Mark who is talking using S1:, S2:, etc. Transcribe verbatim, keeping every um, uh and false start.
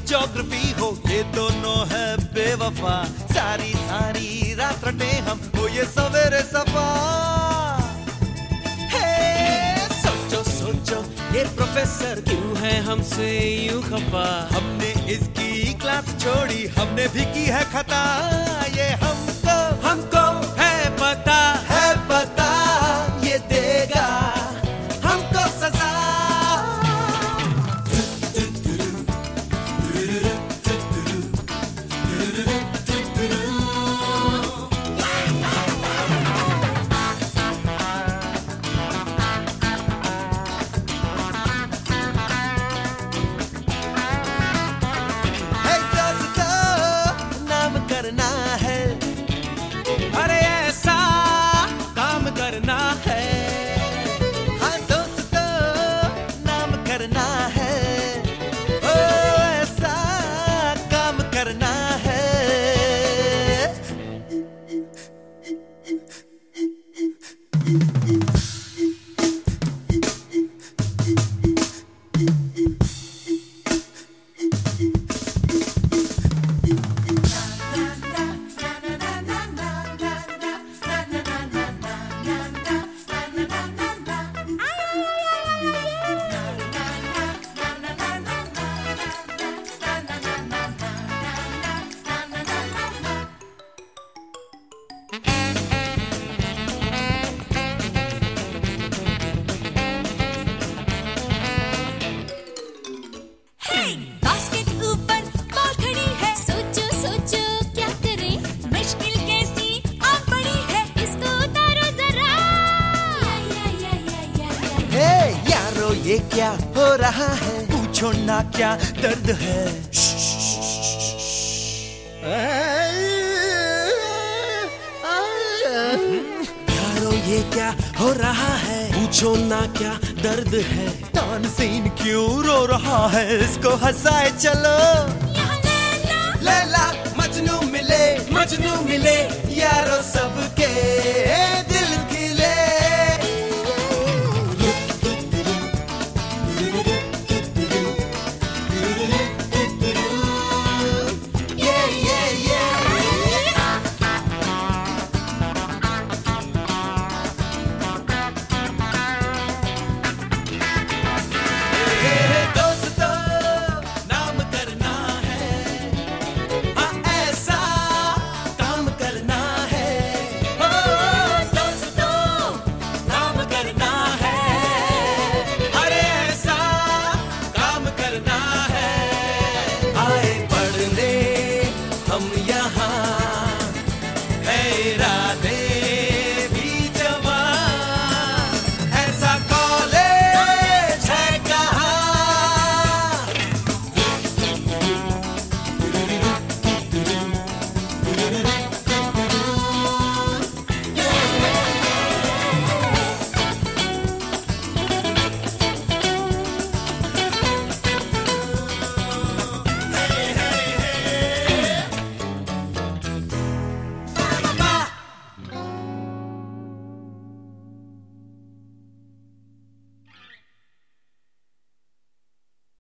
S1: Geography हो, ये दोनों है बेवफा। सारी सारी रात रटे हम, हो ये सवेरे सफा। सोचो सोचो ये प्रोफेसर
S2: क्यों है हमसे यूं खफा।
S1: हमने इसकी क्लास छोड़ी, हमने भी की है खता। ये हमको
S2: हमको है पता,
S1: है पता, ये देगा हमको सजा। है दोस्तों, नाम करना है,
S2: अरे ऐसा काम करना है।
S1: हाँ दोस्तों, नाम करना है, ओ ऐसा काम करना है।
S3: बास्केट ऊपर बॉल खड़ी है, सोचो सोचो क्या करें, मुश्किल कैसी आग पड़ी है, इसको उतारो जरा। या या या या या
S1: हे यारो, ये क्या हो रहा है, पूछो ना क्या दर्द है।
S2: यारो ये क्या हो रहा है, पूछो ना क्या दर्द है।
S1: तानसेन क्यों रो रहा है, इसको हंसाए चलो।
S3: यहाँ ले लो,
S1: ले ला